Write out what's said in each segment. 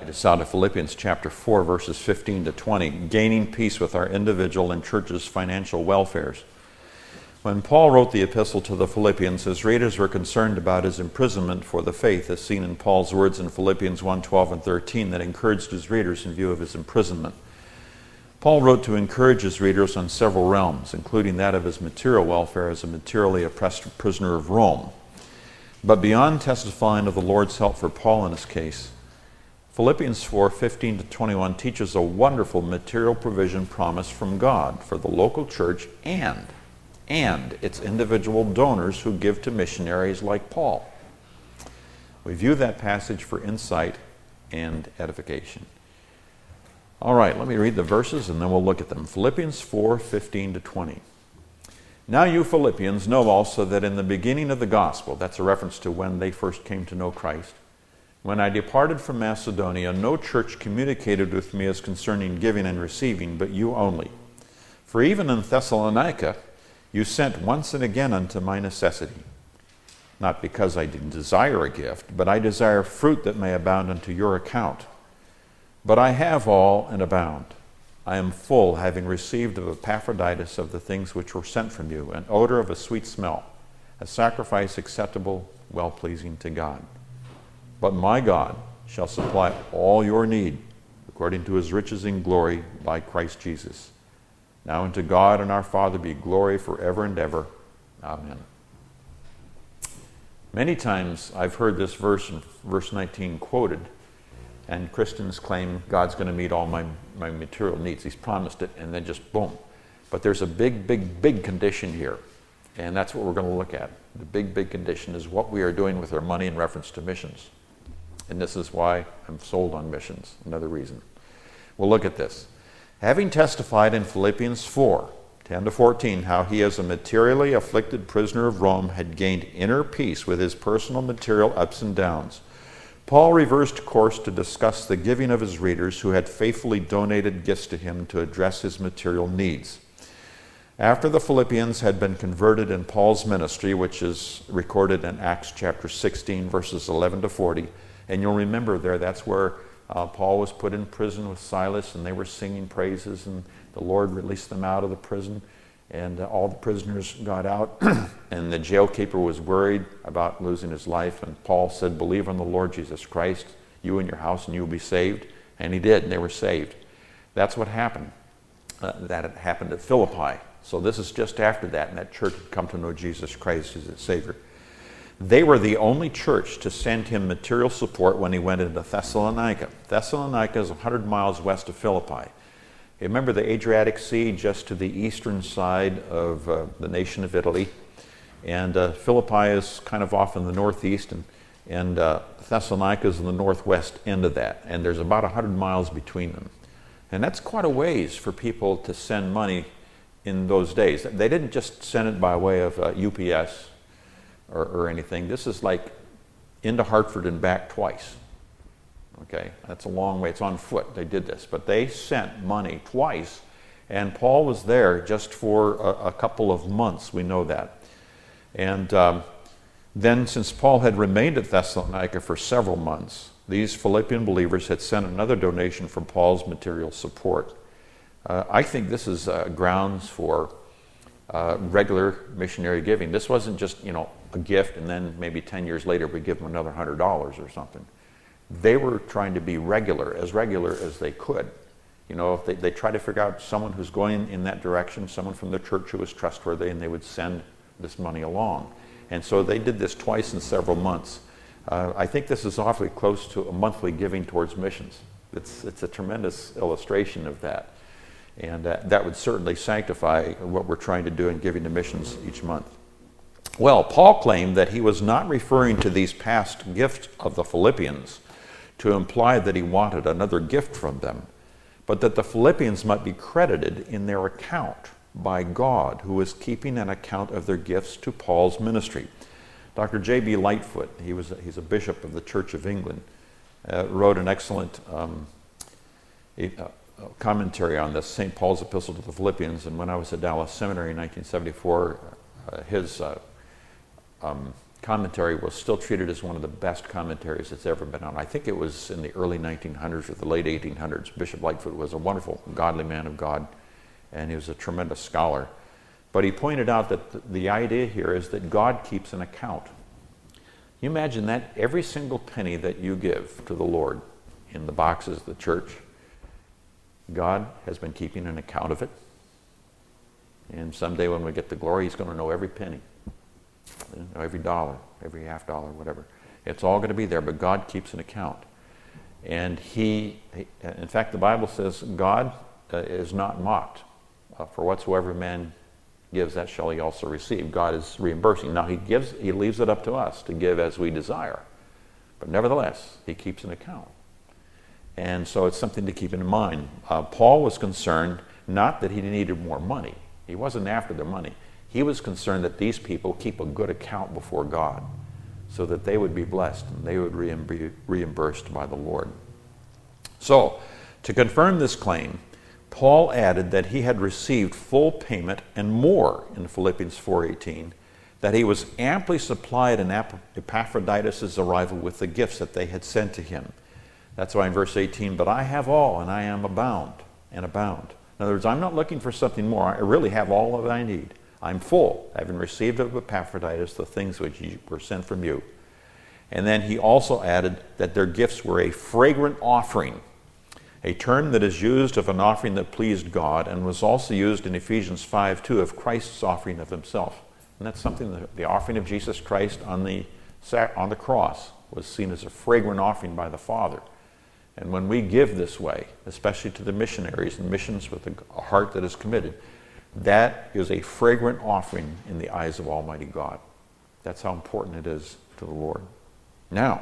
It's out of Philippians chapter 4, verses 15 to 20, gaining peace with our individual and church's financial welfares. When Paul wrote the epistle to the Philippians, his readers were concerned about his imprisonment for the faith, as seen in Paul's words in Philippians 1:12 and 13 that encouraged his readers in view of his imprisonment. Paul wrote to encourage his readers on several realms, including that of his material welfare as a materially oppressed prisoner of Rome. But beyond testifying of the Lord's help for Paul in his case, Philippians 4:15 to 21 teaches a wonderful material provision promise from God for the local church and its individual donors who give to missionaries like Paul. We view that passage for insight and edification. All right, let me read the verses and then we'll look at them. Philippians 4:15 to 20. Now you Philippians know also that in the beginning of the gospel, that's a reference to when they first came to know Christ, when I departed from Macedonia, no church communicated with me as concerning giving and receiving, but you only. For even in Thessalonica, you sent once and again unto my necessity. Not because I didn't desire a gift, but I desire fruit that may abound unto your account. But I have all and abound. I am full, having received of Epaphroditus of the things which were sent from you, an odor of a sweet smell, a sacrifice acceptable, well-pleasing to God. But my God shall supply all your need, according to his riches in glory by Christ Jesus. Now unto God and our Father be glory forever and ever. Amen. Many times I've heard this verse in verse 19 quoted, and Christians claim God's going to meet all my material needs. He's promised it, and then just boom. But there's a big condition here, and that's what we're going to look at. The big condition is what we are doing with our money in reference to missions. And this is why I'm sold on missions, another reason. We'll look at this. Having testified in Philippians 4:10 to 14, how he as a materially afflicted prisoner of Rome had gained inner peace with his personal material ups and downs, Paul reversed course to discuss the giving of his readers who had faithfully donated gifts to him to address his material needs. After the Philippians had been converted in Paul's ministry, which is recorded in Acts chapter 16, verses 11 to 40, and you'll remember there, that's where Paul was put in prison with Silas, and they were singing praises, and the Lord released them out of the prison, and all the prisoners got out, and the jailkeeper was worried about losing his life, and Paul said, believe on the Lord Jesus Christ, you and your house, and you will be saved. And he did, and they were saved. That's what happened. That had happened at Philippi. So this is just after that, and that church had come to know Jesus Christ as its Savior. They were the only church to send him material support when he went into Thessalonica. Thessalonica is 100 miles west of Philippi. Remember the Adriatic Sea just to the eastern side of the nation of Italy, and Philippi is kind of off in the northeast, and Thessalonica is in the northwest end of that, and there's about 100 miles between them. And that's quite a ways for people to send money in those days. They didn't just send it by way of UPS or anything. This is like into Hartford and back twice. Okay, that's a long way. It's on foot. They did this. But they sent money twice, and Paul was there just for a couple of months. We know that. And then since Paul had remained at Thessalonica for several months, these Philippian believers had sent another donation for Paul's material support. I think this is grounds for regular missionary giving. This wasn't just, a gift and then maybe 10 years later we give them another $100 or something. They were trying to be regular as they could. If they try to figure out someone who's going in that direction, someone from the church who was trustworthy, and they would send this money along. And so they did this twice in several months. I think this is awfully close to a monthly giving towards missions. It's a tremendous illustration of that. And that would certainly sanctify what we're trying to do in giving to missions each month. Well, Paul claimed that he was not referring to these past gifts of the Philippians to imply that he wanted another gift from them, but that the Philippians might be credited in their account by God, who is keeping an account of their gifts to Paul's ministry. Dr. J.B. Lightfoot, he's a bishop of the Church of England, wrote an excellent commentary on this, St. Paul's Epistle to the Philippians, and when I was at Dallas Seminary in 1974, his commentary was still treated as one of the best commentaries that's ever been on. I think it was in the early 1900s or the late 1800s. Bishop Lightfoot was a wonderful, godly man of God, and he was a tremendous scholar. But he pointed out that the idea here is that God keeps an account. You imagine that every single penny that you give to the Lord in the boxes of the church, God has been keeping an account of it. And someday when we get the glory, he's going to know every penny, every dollar, every half dollar, whatever. It's all going to be there, but God keeps an account. And in fact, the Bible says God is not mocked. For whatsoever man gives, that shall he also receive. God is reimbursing. Now he leaves it up to us to give as we desire. But nevertheless, he keeps an account. And so it's something to keep in mind. Paul was concerned not that he needed more money. He wasn't after the money. He was concerned that these people keep a good account before God so that they would be blessed and they would be reimbursed by the Lord. So, to confirm this claim, Paul added that he had received full payment and more in Philippians 4:18, that he was amply supplied in Epaphroditus' arrival with the gifts that they had sent to him. That's why in verse 18, but I have all and I am abound and abound. In other words, I'm not looking for something more. I really have all that I need. I'm full, having received of Epaphroditus the things which were sent from you. And then he also added that their gifts were a fragrant offering, a term that is used of an offering that pleased God and was also used in Ephesians 5:2 of Christ's offering of himself. And that's something that the offering of Jesus Christ on the cross was seen as a fragrant offering by the Father. And when we give this way, especially to the missionaries and missions with a heart that is committed, that is a fragrant offering in the eyes of Almighty God. That's how important it is to the Lord. Now,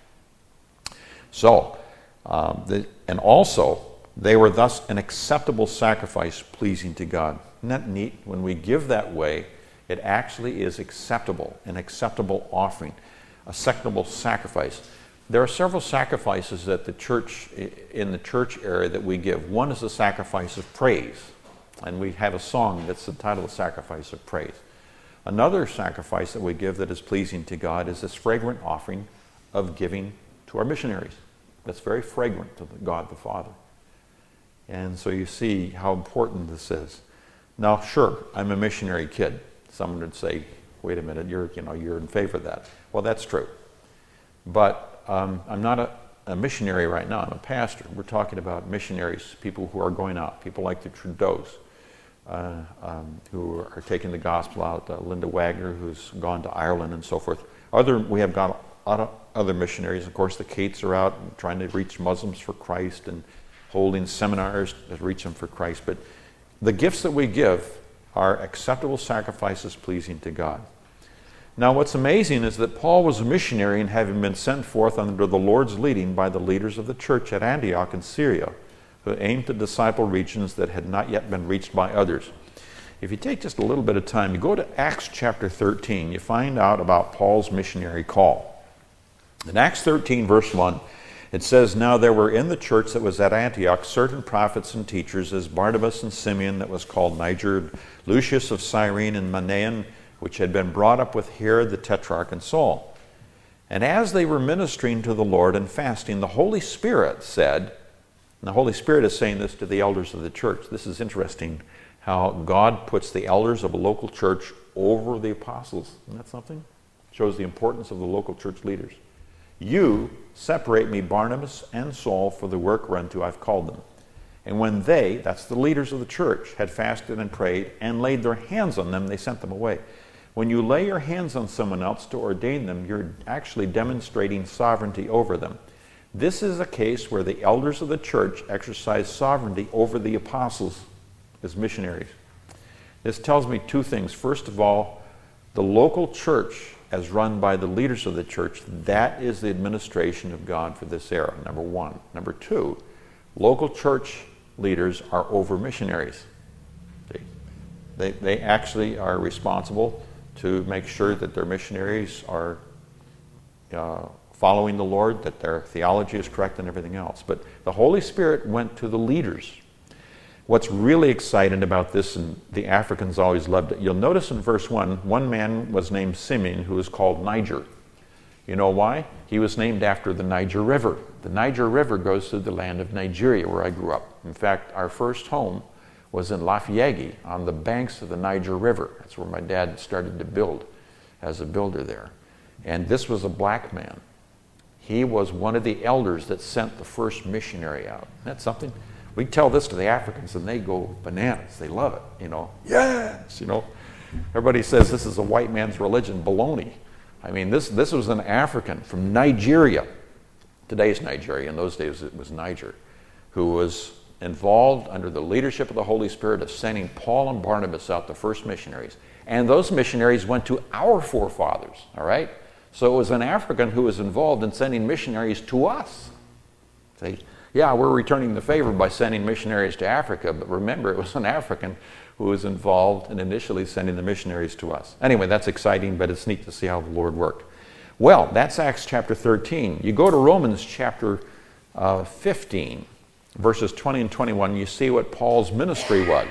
and also, they were thus an acceptable sacrifice pleasing to God. Isn't that neat? When we give that way, it actually is acceptable, an acceptable offering, acceptable sacrifice. There are several sacrifices that in the church area that we give. One is the sacrifice of praise. And we have a song that's the title of Sacrifice of Praise. Another sacrifice that we give that is pleasing to God is this fragrant offering of giving to our missionaries. That's very fragrant to God the Father. And so you see how important this is. Now, sure, I'm a missionary kid. Someone would say, wait a minute, you're in favor of that. Well, that's true. But I'm not a missionary right now. I'm a pastor. We're talking about missionaries, people who are going out, people like the Trudeaus, who are taking the gospel out, Linda Wagner, who's gone to Ireland and so forth. We have got other missionaries. Of course, the Cates are out and trying to reach Muslims for Christ and holding seminars to reach them for Christ. But the gifts that we give are acceptable sacrifices pleasing to God. Now, what's amazing is that Paul was a missionary and having been sent forth under the Lord's leading by the leaders of the church at Antioch in Syria, who aimed to disciple regions that had not yet been reached by others. If you take just a little bit of time, you go to Acts chapter 13, you find out about Paul's missionary call. In Acts 13, verse 1, it says, Now there were in the church that was at Antioch certain prophets and teachers, as Barnabas and Simeon that was called Niger, Lucius of Cyrene, and Manaen, which had been brought up with Herod the Tetrarch and Saul. And as they were ministering to the Lord and fasting, the Holy Spirit said, and the Holy Spirit is saying this to the elders of the church. This is interesting, how God puts the elders of a local church over the apostles. Isn't that something? Shows the importance of the local church leaders. You separate me, Barnabas and Saul, for the work whereunto I've called them. And when they, that's the leaders of the church, had fasted and prayed and laid their hands on them, they sent them away. When you lay your hands on someone else to ordain them, you're actually demonstrating sovereignty over them. This is a case where the elders of the church exercise sovereignty over the apostles as missionaries. This tells me two things. First of all, the local church, as run by the leaders of the church, that is the administration of God for this era, number one. Number two, local church leaders are over missionaries. They actually are responsible to make sure that their missionaries are following the Lord, that their theology is correct and everything else. But the Holy Spirit went to the leaders. What's really exciting about this, and the Africans always loved it, you'll notice in verse 1, one man was named Simeon, who was called Niger. You know why? He was named after the Niger River. The Niger River goes through the land of Nigeria, where I grew up. In fact, our first home was in Lafayette, on the banks of the Niger River. That's where my dad started to build as a builder there. And this was a black man. He was one of the elders that sent the first missionary out. That's something. We tell this to the Africans and they go bananas. They love it, you know. Yes, you know. Everybody says this is a white man's religion. Baloney. I mean, this was an African from Nigeria. Today's Nigeria. In those days it was Niger, who was involved under the leadership of the Holy Spirit of sending Paul and Barnabas out, the first missionaries. And those missionaries went to our forefathers, all right? So it was an African who was involved in sending missionaries to us. See? Yeah, we're returning the favor by sending missionaries to Africa, but remember, it was an African who was involved in initially sending the missionaries to us. Anyway, that's exciting, but it's neat to see how the Lord worked. Well, that's Acts chapter 13. You go to Romans chapter 15, verses 20 and 21, you see what Paul's ministry was.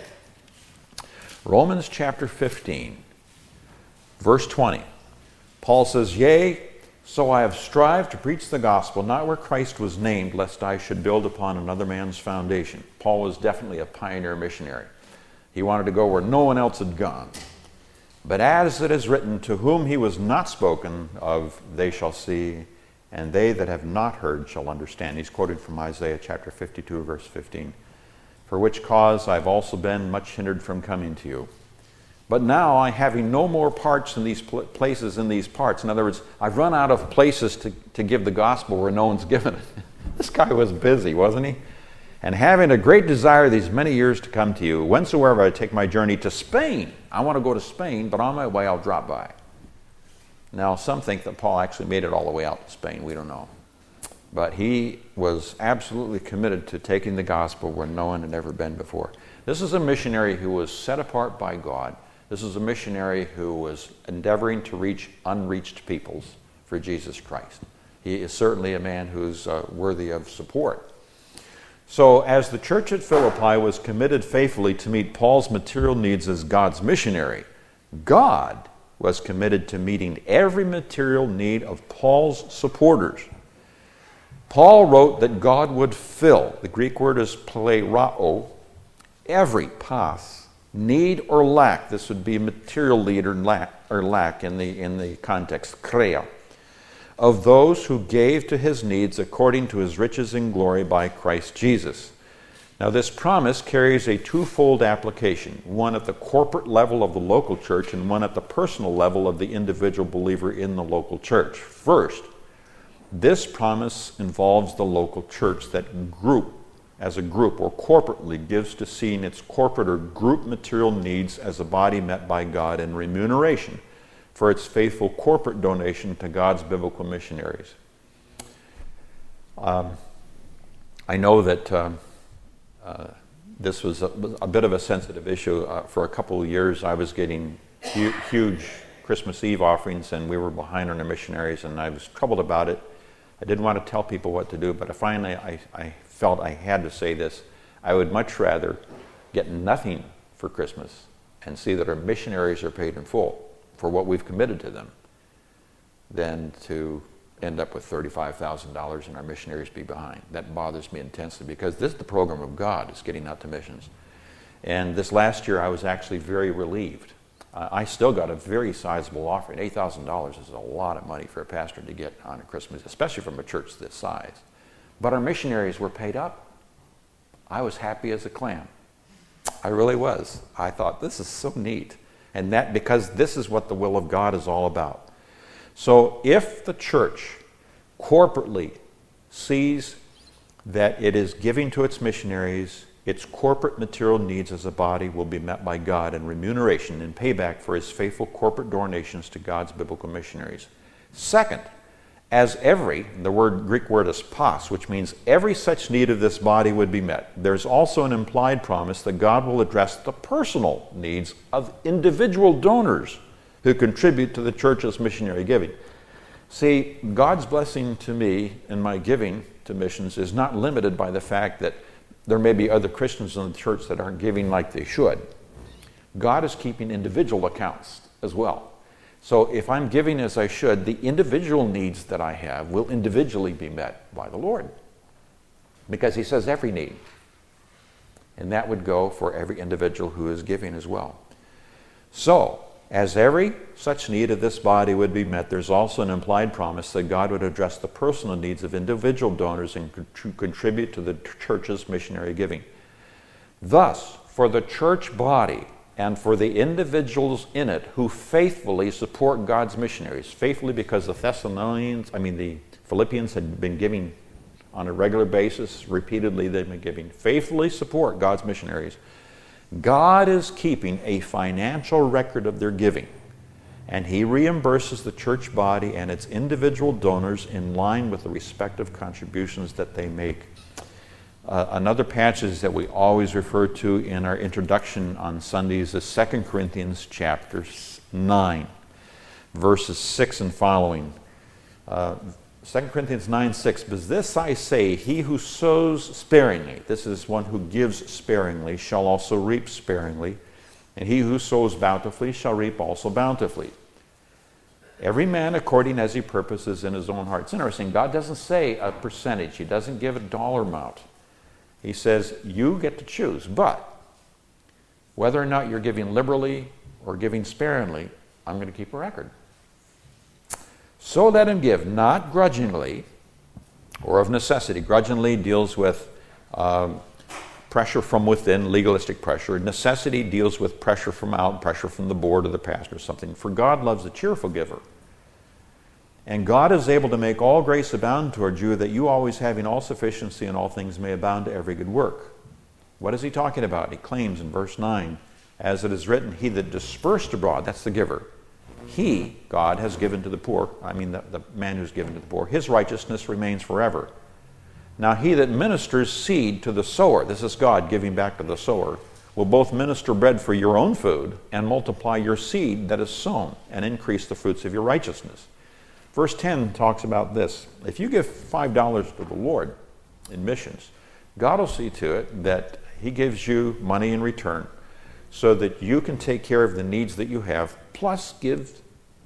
Romans chapter 15, verse 20. Paul says, "Yea, so I have strived to preach the gospel, not where Christ was named, lest I should build upon another man's foundation." Paul was definitely a pioneer missionary. He wanted to go where no one else had gone. "But as it is written, to whom he was not spoken of, they shall see, and they that have not heard shall understand." He's quoted from Isaiah chapter 52, verse 15. "For which cause I have also been much hindered from coming to you. But now I having no more parts in these places in these parts." In other words, I've run out of places to give the gospel where no one's given it. This guy was busy, wasn't he? "And having a great desire these many years to come to you, whensoever I take my journey to Spain." I want to go to Spain, but on my way I'll drop by. Now, some think that Paul actually made it all the way out to Spain. We don't know. But he was absolutely committed to taking the gospel where no one had ever been before. This is a missionary who was set apart by God. This is a missionary who was endeavoring to reach unreached peoples for Jesus Christ. He is certainly a man who's worthy of support. So as the church at Philippi was committed faithfully to meet Paul's material needs as God's missionary, God was committed to meeting every material need of Paul's supporters. Paul wrote that God would fill, the Greek word is plerao, every pas, need or lack. This would be material need or lack in the context, krea, of those who gave to his needs according to his riches in glory by Christ Jesus. Now this promise carries a twofold application, one at the corporate level of the local church and one at the personal level of the individual believer in the local church. First, this promise involves the local church that as a group or corporately gives to seeing its corporate or group material needs as a body met by God in remuneration for its faithful corporate donation to God's biblical missionaries. I know that this was a bit of a sensitive issue. For a couple of years I was getting huge Christmas Eve offerings and we were behind on our missionaries and I was troubled about it. I didn't want to tell people what to do, but finally I felt I had to say this. I would much rather get nothing for Christmas and see that our missionaries are paid in full for what we've committed to them than to end up with $35,000 and our missionaries be behind. That bothers me intensely because this is the program of God, is getting out to missions. And this last year I was actually very relieved. I still got a very sizable offering. $8,000 is a lot of money for a pastor to get on a Christmas, especially from a church this size. But our missionaries were paid up. I was happy as a clam. I really was. I thought, this is so neat. And that because this is what the will of God is all about. So if the church corporately sees that it is giving to its missionaries, its corporate material needs as a body will be met by God in remuneration and payback for his faithful corporate donations to God's biblical missionaries. Second, as the Greek word is pas, which means every such need of this body would be met. There's also an implied promise that God will address the personal needs of individual donors who contribute to the church's missionary giving. See, God's blessing to me in my giving to missions is not limited by the fact that there may be other Christians in the church that aren't giving like they should. God is keeping individual accounts as well. So if I'm giving as I should, the individual needs that I have will individually be met by the Lord. Because he says every need. And that would go for every individual who is giving as well. So, as every such need of this body would be met, there's also an implied promise that God would address the personal needs of individual donors and contribute to the church's missionary giving. Thus, for the church body and for the individuals in it who faithfully support God's missionaries, faithfully because the Philippians had been giving on a regular basis, repeatedly they've been giving, faithfully support God's missionaries, God is keeping a financial record of their giving, and he reimburses the church body and its individual donors in line with the respective contributions that they make. Another passage that we always refer to in our introduction on Sundays is 2 Corinthians chapter 9, verses 6 and following. 2 Corinthians 9:6, but this I say, he who sows sparingly, this is one who gives sparingly, shall also reap sparingly, and he who sows bountifully shall reap also bountifully. Every man according as he purposes in his own heart. It's interesting, God doesn't say a percentage, he doesn't give a dollar amount. He says, you get to choose, but whether or not you're giving liberally or giving sparingly, I'm going to keep a record. So let him give, not grudgingly or of necessity. Grudgingly deals with pressure from within, legalistic pressure. Necessity deals with pressure from out, pressure from the board or the pastor or something. For God loves a cheerful giver. And God is able to make all grace abound toward you, that you always having all sufficiency in all things may abound to every good work. What is he talking about? He claims in verse 9, as it is written, he that dispersed abroad, that's the giver. He, God, has given to the poor, the man who's given to the poor, his righteousness remains forever. Now he that ministers seed to the sower, this is God giving back to the sower, will both minister bread for your own food and multiply your seed that is sown and increase the fruits of your righteousness. Verse 10 talks about this. If you give $5 to the Lord in missions, God will see to it that he gives you money in return so that you can take care of the needs that you have, plus give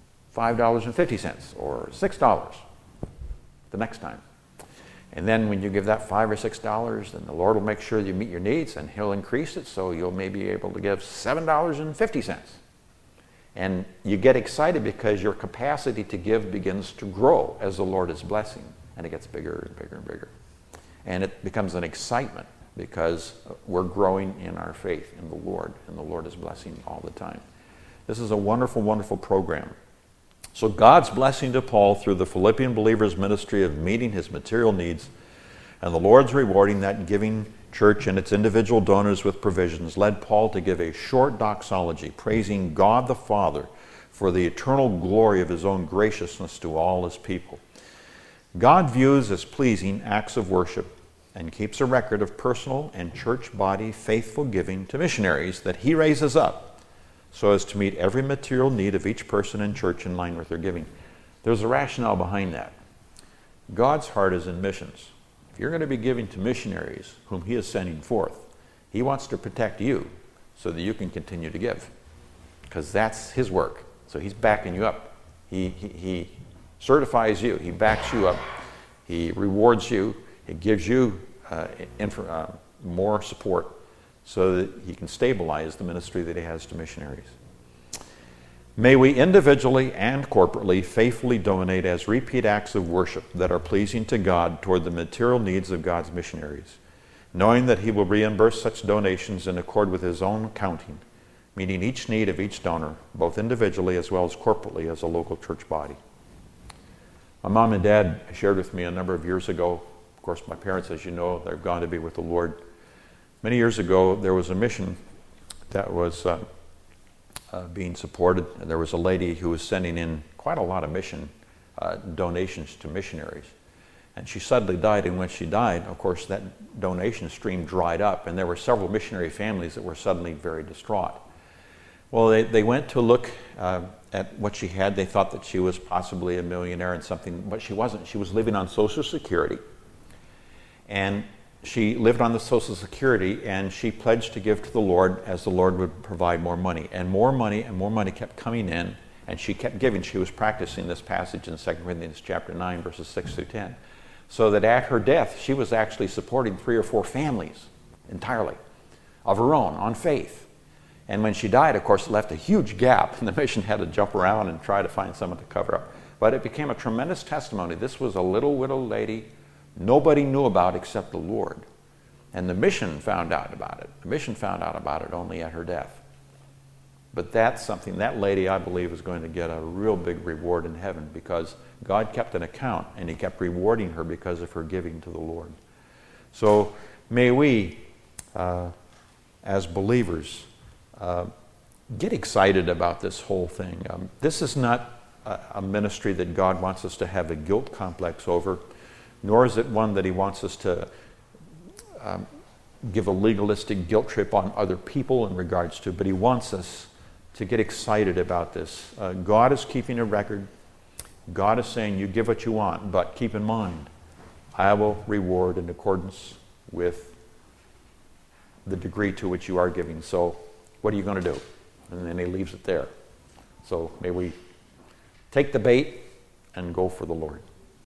$5.50 or $6 the next time. And then when you give that $5 or $6, then the Lord will make sure you meet your needs, and he'll increase it so you'll maybe be able to give $7.50. And you get excited because your capacity to give begins to grow as the Lord is blessing, and it gets bigger and bigger and bigger. And it becomes an excitement because we're growing in our faith in the Lord, and the Lord is blessing all the time. This is a wonderful, wonderful program. So God's blessing to Paul through the Philippian believers' ministry of meeting his material needs, and the Lord's rewarding that giving church and its individual donors with provisions, led Paul to give a short doxology, praising God the Father for the eternal glory of his own graciousness to all his people. God views as pleasing acts of worship and keeps a record of personal and church body faithful giving to missionaries that he raises up so as to meet every material need of each person in church in line with their giving. There's a rationale behind that. God's heart is in missions. If you're going to be giving to missionaries whom he is sending forth, he wants to protect you so that you can continue to give, because that's his work. So he's backing you up. He certifies you. He backs you up. He rewards you. He gives you more support so that he can stabilize the ministry that he has to missionaries. May we individually and corporately faithfully donate as repeat acts of worship that are pleasing to God toward the material needs of God's missionaries, knowing that he will reimburse such donations in accord with his own accounting, meeting each need of each donor, both individually as well as corporately as a local church body. My mom and dad shared with me a number of years ago. Of course, my parents, as you know, they've gone to be with the Lord. Many years ago, there was a mission that was being supported, and there was a lady who was sending in quite a lot of mission donations to missionaries. And she suddenly died, and when she died, of course, that donation stream dried up, and there were several missionary families that were suddenly very distraught. Well, they went to look at what she had. They thought that she was possibly a millionaire and something, but she wasn't. She was living on Social Security. And she lived on the Social Security, and she pledged to give to the Lord as the Lord would provide more money. And more money kept coming in, and she kept giving. She was practicing this passage in 2 Corinthians chapter 9, verses 6 through 10. So that at her death, she was actually supporting 3 or 4 families entirely of her own, on faith. And when she died, of course, it left a huge gap, and the mission had to jump around and try to find someone to cover up. But it became a tremendous testimony. This was a little widow lady nobody knew about except the Lord. And the mission found out about it. The mission found out about it only at her death. But that's something, that lady, I believe, is going to get a real big reward in heaven, because God kept an account, and he kept rewarding her because of her giving to the Lord. So may we, as believers, get excited about this whole thing. This is not a ministry that God wants us to have a guilt complex over, nor is it one that he wants us to give a legalistic guilt trip on other people in regards to, but he wants us to get excited about this. God is keeping a record. God is saying, you give what you want, but keep in mind, I will reward in accordance with the degree to which you are giving. So what are you going to do? And then he leaves it there. So may we take the bait and go for the Lord.